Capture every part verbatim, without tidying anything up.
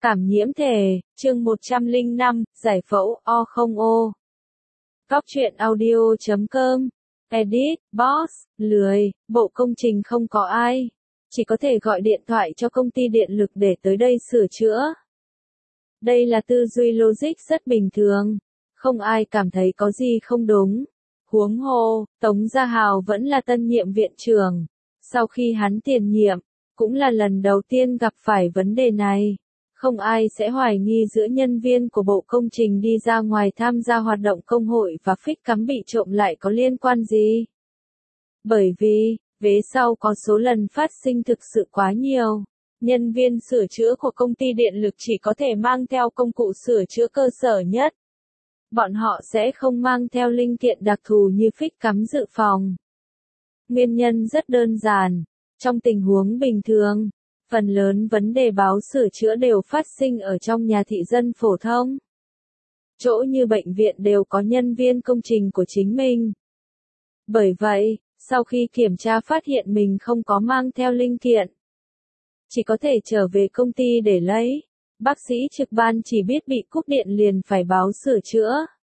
Cảm nhiễm thể, chương một trăm lẻ năm, giải phẫu O không O. Góc truyện audio chấm com. Edit, Boss, lười, bộ công trình không có ai. Chỉ có thể gọi điện thoại cho công ty điện lực để tới đây sửa chữa. Đây là tư duy logic rất bình thường. Không ai cảm thấy có gì không đúng. Huống hồ, Tống Gia Hào vẫn là tân nhiệm viện trưởng. Sau khi hắn tiền nhiệm, cũng là lần đầu tiên gặp phải vấn đề này. Không ai sẽ hoài nghi giữa nhân viên của bộ công trình đi ra ngoài tham gia hoạt động công hội và phích cắm bị trộm lại có liên quan gì. Bởi vì, vế sau có số lần phát sinh thực sự quá nhiều. Nhân viên sửa chữa của công ty điện lực chỉ có thể mang theo công cụ sửa chữa cơ sở nhất. Bọn họ sẽ không mang theo linh kiện đặc thù như phích cắm dự phòng. Nguyên nhân rất đơn giản. Trong tình huống bình thường, phần lớn vấn đề báo sửa chữa đều phát sinh ở trong nhà thị dân phổ thông. Chỗ như bệnh viện đều có nhân viên công trình của chính mình. Bởi vậy, sau khi kiểm tra phát hiện mình không có mang theo linh kiện, chỉ có thể trở về công ty để lấy. Bác sĩ trực ban chỉ biết bị cúp điện liền phải báo sửa chữa.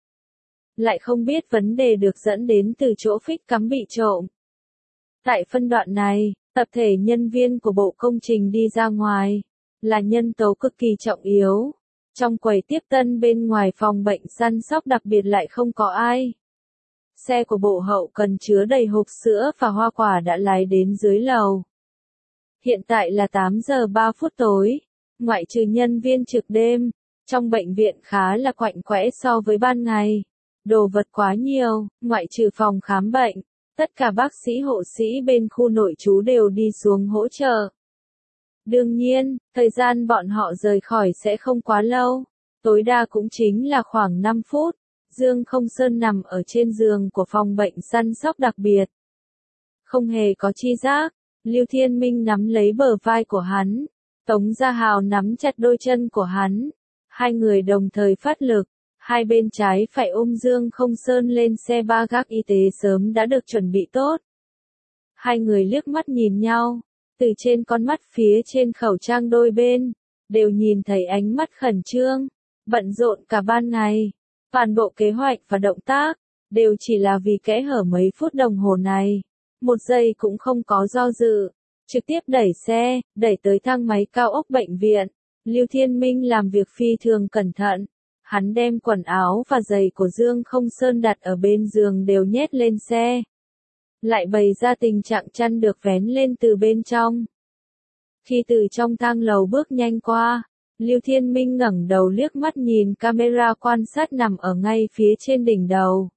Lại không biết vấn đề được dẫn đến từ chỗ phích cắm bị trộm. Tại phân đoạn này, tập thể nhân viên của bộ công trình đi ra ngoài, là nhân tố cực kỳ trọng yếu. Trong quầy tiếp tân bên ngoài phòng bệnh săn sóc đặc biệt lại không có ai. Xe của bộ hậu cần chứa đầy hộp sữa và hoa quả đã lái đến dưới lầu. Hiện tại là tám giờ ba phút tối, ngoại trừ nhân viên trực đêm, trong bệnh viện khá là quạnh quẽ so với ban ngày. Đồ vật quá nhiều, ngoại trừ phòng khám bệnh. Tất cả bác sĩ hộ sĩ bên khu nội trú đều đi xuống hỗ trợ. Đương nhiên, thời gian bọn họ rời khỏi sẽ không quá lâu. Tối đa cũng chính là khoảng năm phút. Dương Không Sơn nằm ở trên giường của phòng bệnh săn sóc đặc biệt. Không hề có chi giác. Lưu Thiên Minh nắm lấy bờ vai của hắn. Tống Gia Hào nắm chặt đôi chân của hắn. Hai người đồng thời phát lực. Hai bên trái phải ôm Dương Không Sơn lên xe ba gác y tế sớm đã được chuẩn bị tốt. Hai người liếc mắt nhìn nhau, từ trên con mắt phía trên khẩu trang đôi bên, đều nhìn thấy ánh mắt khẩn trương, bận rộn cả ban ngày. Toàn bộ kế hoạch và động tác, đều chỉ là vì kẽ hở mấy phút đồng hồ này. Một giây cũng không có do dự, trực tiếp đẩy xe, đẩy tới thang máy cao ốc bệnh viện. Lưu Thiên Minh làm việc phi thường cẩn thận. Hắn đem quần áo và giày của Dương Không Sơn đặt ở bên giường đều nhét lên xe. Lại bày ra tình trạng chăn được vén lên từ bên trong. Khi từ trong thang lầu bước nhanh qua, Lưu Thiên Minh ngẩng đầu liếc mắt nhìn camera quan sát nằm ở ngay phía trên đỉnh đầu.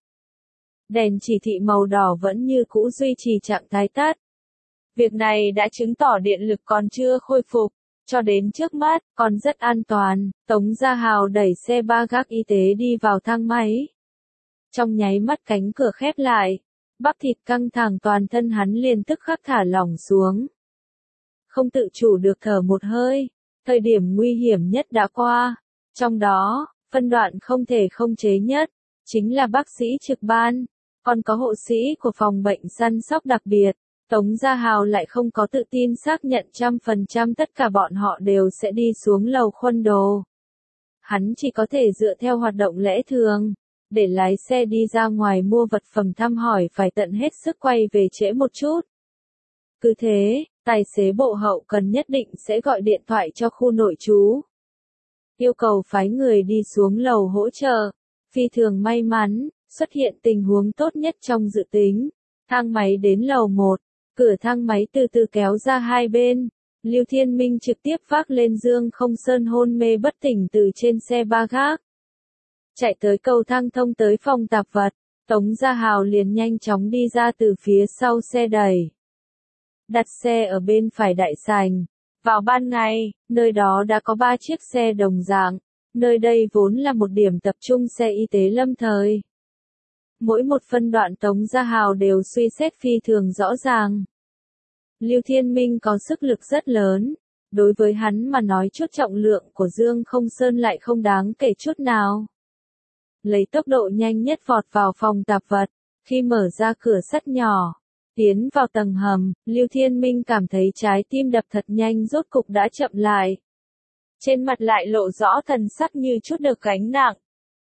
Đèn chỉ thị màu đỏ vẫn như cũ duy trì trạng thái tắt. Việc này đã chứng tỏ điện lực còn chưa khôi phục. Cho đến trước mắt, còn rất an toàn. Tống Gia Hào đẩy xe ba gác y tế đi vào thang máy. Trong nháy mắt cánh cửa khép lại, bắp thịt căng thẳng toàn thân hắn liền tức khắc thả lỏng xuống. Không tự chủ được thở một hơi, thời điểm nguy hiểm nhất đã qua. Trong đó, phân đoạn không thể không chế nhất, chính là bác sĩ trực ban, còn có hộ sĩ của phòng bệnh săn sóc đặc biệt. Tống Gia Hào lại không có tự tin xác nhận trăm phần trăm tất cả bọn họ đều sẽ đi xuống lầu khuân đồ. Hắn chỉ có thể dựa theo hoạt động lẽ thường, để lái xe đi ra ngoài mua vật phẩm thăm hỏi phải tận hết sức quay về trễ một chút. Cứ thế, tài xế bộ hậu cần nhất định sẽ gọi điện thoại cho khu nội trú. Yêu cầu phái người đi xuống lầu hỗ trợ. Phi thường may mắn, xuất hiện tình huống tốt nhất trong dự tính. Thang máy đến lầu một. Cửa thang máy từ từ kéo ra hai bên. Lưu Thiên Minh trực tiếp vác lên Dương Không Sơn hôn mê bất tỉnh từ trên xe ba gác. Chạy tới cầu thang thông tới phòng tạp vật. Tống Gia Hào liền nhanh chóng đi ra từ phía sau xe đẩy. Đặt xe ở bên phải đại sảnh. Vào ban ngày, nơi đó đã có ba chiếc xe đồng dạng. Nơi đây vốn là một điểm tập trung xe y tế lâm thời. Mỗi một phân đoạn Tống Gia Hào đều suy xét phi thường rõ ràng. Lưu Thiên Minh có sức lực rất lớn. Đối với hắn mà nói chút trọng lượng của Dương Không Sơn lại không đáng kể chút nào. Lấy tốc độ nhanh nhất vọt vào phòng tạp vật. Khi mở ra cửa sắt nhỏ, tiến vào tầng hầm, Lưu Thiên Minh cảm thấy trái tim đập thật nhanh rốt cục đã chậm lại. trên mặt lại lộ rõ thần sắc như chút được gánh nặng.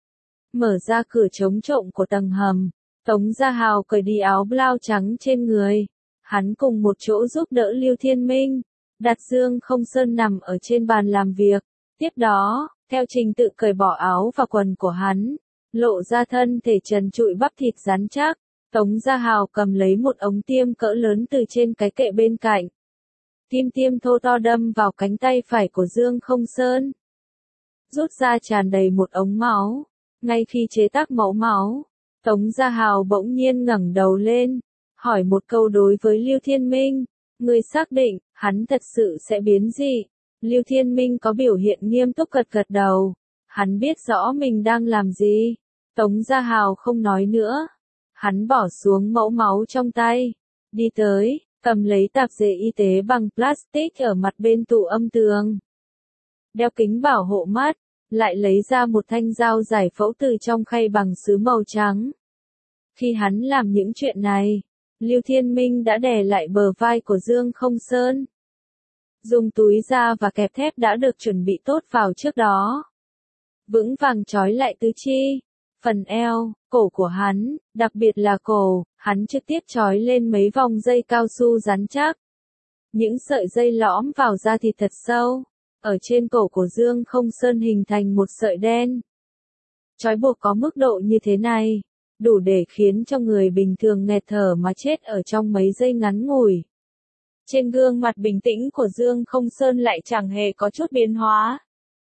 Mở ra cửa chống trộm của tầng hầm, Tống Gia Hào cởi đi áo blau trắng trên người. Hắn cùng một chỗ giúp đỡ Lưu Thiên Minh, đặt Dương Không Sơn nằm ở trên bàn làm việc. Tiếp đó, theo trình tự cởi bỏ áo và quần của hắn, lộ ra thân thể trần trụi bắp thịt rắn chắc. Tống Gia Hào cầm lấy một ống tiêm cỡ lớn từ trên cái kệ bên cạnh. Kim tiêm thô to đâm vào cánh tay phải của Dương Không Sơn. Rút ra tràn đầy một ống máu. Ngay khi chế tác mẫu máu, Tống Gia Hào bỗng nhiên ngẩng đầu lên, hỏi một câu đối với Lưu Thiên Minh. Người xác định, hắn thật sự sẽ biến dị. Lưu Thiên Minh có biểu hiện nghiêm túc gật gật đầu. Hắn biết rõ mình đang làm gì. Tống Gia Hào không nói nữa. Hắn bỏ xuống mẫu máu trong tay. Đi tới, cầm lấy tạp dề y tế bằng plastic ở mặt bên tủ âm tường. Đeo kính bảo hộ mắt, lại lấy ra một thanh dao giải phẫu từ trong khay bằng sứ màu trắng. Khi hắn làm những chuyện này, Lưu Thiên Minh đã đè lại bờ vai của Dương Không Sơn. Dùng túi da và kẹp thép đã được chuẩn bị tốt vào trước đó. Vững vàng trói lại tứ chi, phần eo, cổ của hắn, đặc biệt là cổ, hắn trực tiếp trói lên mấy vòng dây cao su rắn chắc. Những sợi dây lõm vào da thịt thật sâu, ở trên cổ của Dương Không Sơn hình thành một sợi đen. Trói buộc có mức độ như thế này, đủ để khiến cho người bình thường nghẹt thở mà chết ở trong mấy giây ngắn ngủi. Trên gương mặt bình tĩnh của Dương Không Sơn lại chẳng hề có chút biến hóa.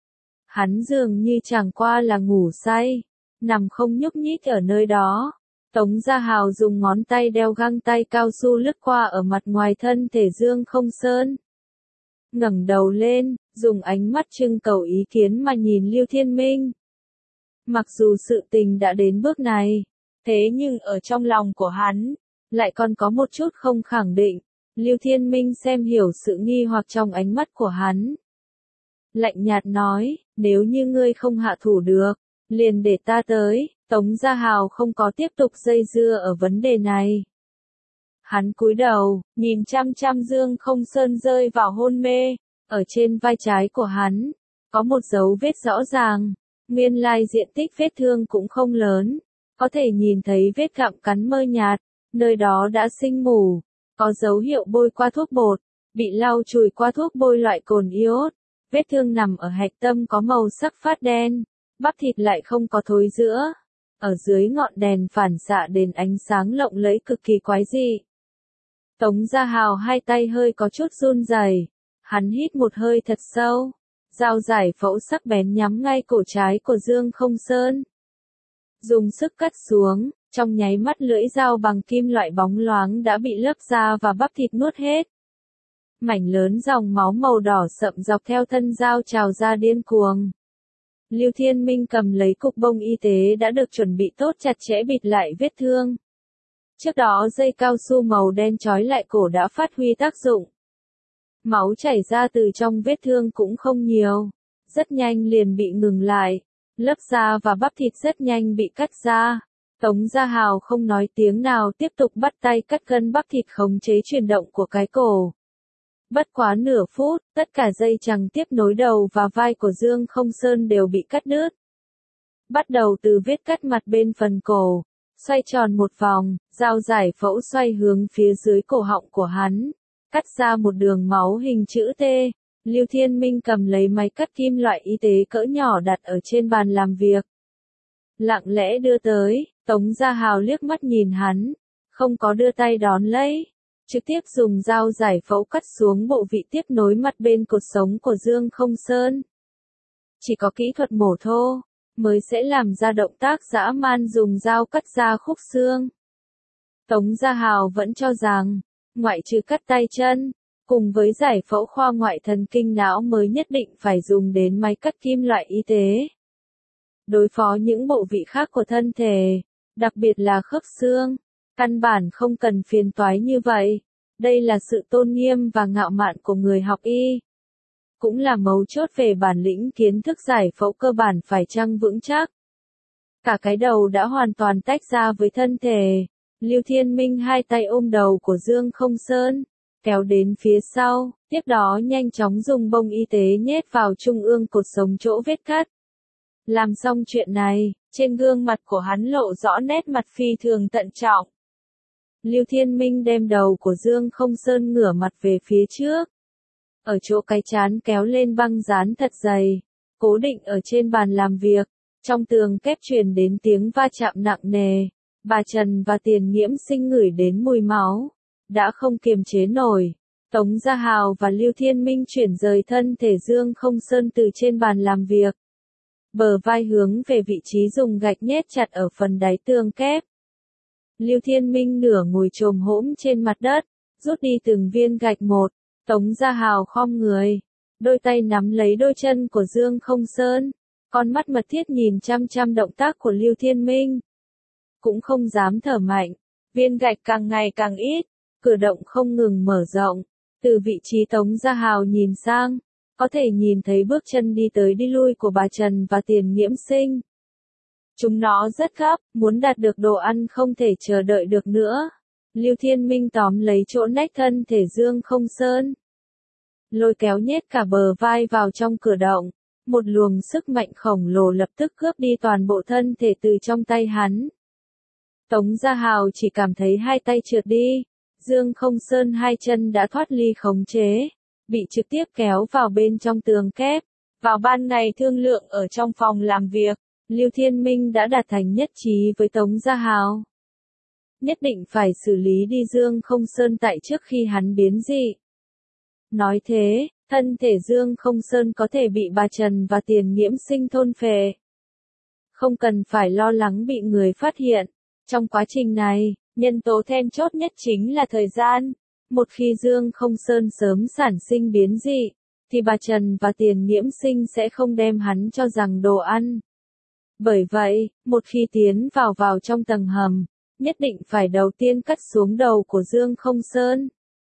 Hắn dường như chẳng qua là ngủ say, nằm không nhúc nhích ở nơi đó. Tống Gia Hào dùng ngón tay đeo găng tay cao su lướt qua ở mặt ngoài thân thể Dương Không Sơn. Ngẩng đầu lên, dùng ánh mắt trưng cầu ý kiến mà nhìn Lưu Thiên Minh. Mặc dù sự tình đã đến bước này, thế nhưng ở trong lòng của hắn, lại còn có một chút không khẳng định. Lưu Thiên Minh xem hiểu sự nghi hoặc trong ánh mắt của hắn. Lạnh nhạt nói, nếu như ngươi không hạ thủ được, liền để ta tới. Tống Gia Hào không có tiếp tục dây dưa ở vấn đề này. Hắn cúi đầu, nhìn chăm chăm Dương Không Sơn rơi vào hôn mê. Ở trên vai trái của hắn, có một dấu vết rõ ràng. Nguyên lai diện tích vết thương cũng không lớn. Có thể nhìn thấy vết gặm cắn mơ nhạt, nơi đó đã sinh mủ. Có dấu hiệu bôi qua thuốc bột, bị lau chùi qua thuốc bôi loại cồn iốt. Vết thương nằm ở hạch tâm có màu sắc phát đen, bắp thịt lại không có thối rữa. Ở dưới ngọn đèn phản xạ đến ánh sáng lộng lẫy cực kỳ quái dị. Tống Gia Hào hai tay hơi có chút run rẩy, hắn hít một hơi thật sâu, dao giải phẫu sắc bén nhắm ngay cổ trái của Dương Không Sơn. Dùng sức cắt xuống, trong nháy mắt lưỡi dao bằng kim loại bóng loáng đã bị lớp da và bắp thịt nuốt hết. Mảnh lớn dòng máu màu đỏ sậm dọc theo thân dao trào ra điên cuồng. Lưu Thiên Minh cầm lấy cục bông y tế đã được chuẩn bị tốt chặt chẽ bịt lại vết thương. Trước đó dây cao su màu đen trói lại cổ đã phát huy tác dụng. Máu chảy ra từ trong vết thương cũng không nhiều, rất nhanh liền bị ngừng lại. Lớp da và bắp thịt rất nhanh bị cắt ra. Tống Gia Hào không nói tiếng nào tiếp tục bắt tay cắt gân bắp thịt khống chế chuyển động của cái cổ. Bất quá nửa phút, tất cả dây chằng tiếp nối đầu và vai của Dương Không Sơn đều bị cắt đứt. Bắt đầu từ vết cắt mặt bên phần cổ, xoay tròn một vòng, dao giải phẫu xoay hướng phía dưới cổ họng của hắn, cắt ra một đường máu hình chữ T. Lưu Thiên Minh cầm lấy máy cắt kim loại y tế cỡ nhỏ đặt ở trên bàn làm việc. Lặng lẽ đưa tới, Tống Gia Hào liếc mắt nhìn hắn, không có đưa tay đón lấy. Trực tiếp dùng dao giải phẫu cắt xuống bộ vị tiếp nối mặt bên cột sống của Dương Không Sơn. Chỉ có kỹ thuật mổ thô, mới sẽ làm ra động tác dã man dùng dao cắt ra khúc xương. Tống Gia Hào vẫn cho rằng, ngoại trừ cắt tay chân, cùng với giải phẫu khoa ngoại thần kinh não mới nhất định phải dùng đến máy cắt kim loại y tế. Đối phó những bộ vị khác của thân thể, đặc biệt là khớp xương. Căn bản không cần phiền toái như vậy. Đây là sự tôn nghiêm và ngạo mạn của người học y. Cũng là mấu chốt về bản lĩnh kiến thức giải phẫu cơ bản phải chăng vững chắc. Cả cái đầu đã hoàn toàn tách ra với thân thể. Lưu Thiên Minh hai tay ôm đầu của Dương Không Sơn. kéo đến phía sau, tiếp đó nhanh chóng dùng bông y tế nhét vào trung ương cột sống chỗ vết cắt. Làm xong chuyện này, trên gương mặt của hắn lộ rõ nét mặt phi thường tận trọng. Lưu Thiên Minh đem đầu của Dương Không Sơn ngửa mặt về phía trước. Ở chỗ cái trán kéo lên băng dán thật dày, cố định ở trên bàn làm việc, trong tường kép truyền đến tiếng va chạm nặng nề. Bà Trần và Tiền Nghiễm Sinh ngửi đến mùi máu, đã không kiềm chế nổi. Tống Gia Hào và Lưu Thiên Minh chuyển rời thân thể Dương Không Sơn từ trên bàn làm việc. Bờ vai hướng về vị trí dùng gạch nhét chặt ở phần đáy tường kép. Lưu Thiên Minh nửa ngồi chồm hổm trên mặt đất, rút đi từng viên gạch một. Tống Gia Hào khom người, đôi tay nắm lấy đôi chân của Dương Không Sơn, con mắt mật thiết nhìn chăm chăm động tác của Lưu Thiên Minh. Cũng không dám thở mạnh, viên gạch càng ngày càng ít, cửa động không ngừng mở rộng. Từ vị trí Tống Gia Hào nhìn sang, có thể nhìn thấy bước chân đi tới đi lui của bà Trần và Tiền Nghiễm Sinh. Chúng nó rất gấp, muốn đạt được đồ ăn không thể chờ đợi được nữa. Lưu Thiên Minh tóm lấy chỗ nách thân thể Dương Không Sơn, lôi kéo nhét cả bờ vai vào trong cửa động. Một luồng sức mạnh khổng lồ lập tức cướp đi toàn bộ thân thể từ trong tay hắn. Tống Gia Hào chỉ cảm thấy hai tay trượt đi, Dương Không Sơn hai chân đã thoát ly khống chế, bị trực tiếp kéo vào bên trong tường kép. Vào ban ngày thương lượng ở trong phòng làm việc, Lưu Thiên Minh đã đạt thành nhất trí với Tống Gia Hào. Nhất định phải xử lý đi Dương Không Sơn tại trước khi hắn biến dị. Nói thế, thân thể Dương Không Sơn có thể bị bà Trần và Tiền Nghiễm Sinh thôn phệ. Không cần phải lo lắng bị người phát hiện. Trong quá trình này, nhân tố then chốt nhất chính là thời gian. Một khi Dương Không Sơn sớm sản sinh biến dị, thì bà Trần và Tiền Nghiễm Sinh sẽ không đem hắn cho rằng đồ ăn. Bởi vậy, một khi tiến vào vào trong tầng hầm, nhất định phải đầu tiên cắt xuống đầu của Dương Không Sơn.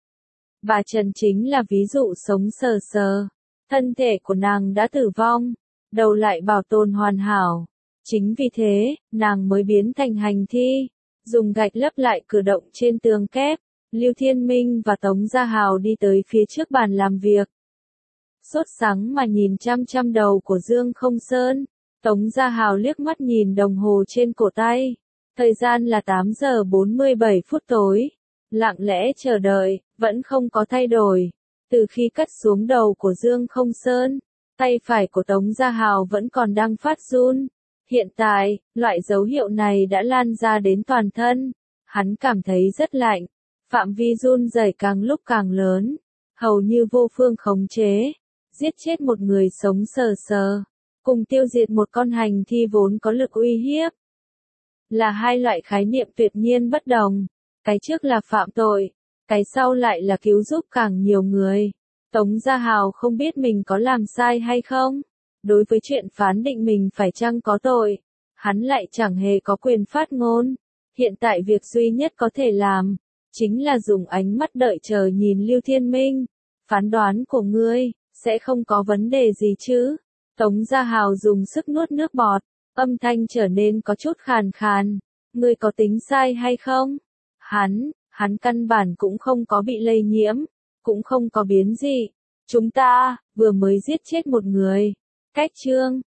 Bà Trần chính là ví dụ sống sờ sờ. Thân thể của nàng đã tử vong, đầu lại bảo tồn hoàn hảo. Chính vì thế, nàng mới biến thành hành thi, dùng gạch lấp lại cửa động trên tường kép. Lưu Thiên Minh và Tống Gia Hào đi tới phía trước bàn làm việc. Sốt sắng mà nhìn chăm chăm đầu của Dương Không Sơn. Tống Gia Hào liếc mắt nhìn đồng hồ trên cổ tay. Thời gian là tám giờ bốn mươi bảy phút tối. Lặng lẽ chờ đợi, vẫn không có thay đổi. Từ khi cắt xuống đầu của Dương Không Sơn, tay phải của Tống Gia Hào vẫn còn đang phát run. Hiện tại, loại dấu hiệu này đã lan ra đến toàn thân. Hắn cảm thấy rất lạnh. Phạm vi run rẩy càng lúc càng lớn. Hầu như vô phương khống chế. Giết chết một người sống sờ sờ. Cùng tiêu diệt một con hành thi vốn có lực uy hiếp. Là hai loại khái niệm tuyệt nhiên bất đồng. Cái trước là phạm tội. Cái sau lại là cứu giúp càng nhiều người. Tống Gia Hào không biết mình có làm sai hay không. Đối với chuyện phán định mình phải chăng có tội, hắn lại chẳng hề có quyền phát ngôn. Hiện tại việc duy nhất có thể làm, chính là dùng ánh mắt đợi chờ nhìn Lưu Thiên Minh. Phán đoán của ngươi, sẽ không có vấn đề gì chứ? Tống Gia Hào dùng sức nuốt nước bọt, âm thanh trở nên có chút khàn khàn. Ngươi có tính sai hay không? Hắn, hắn căn bản cũng không có bị lây nhiễm, cũng không có biến dị. Chúng ta, vừa mới giết chết một người. Cách chương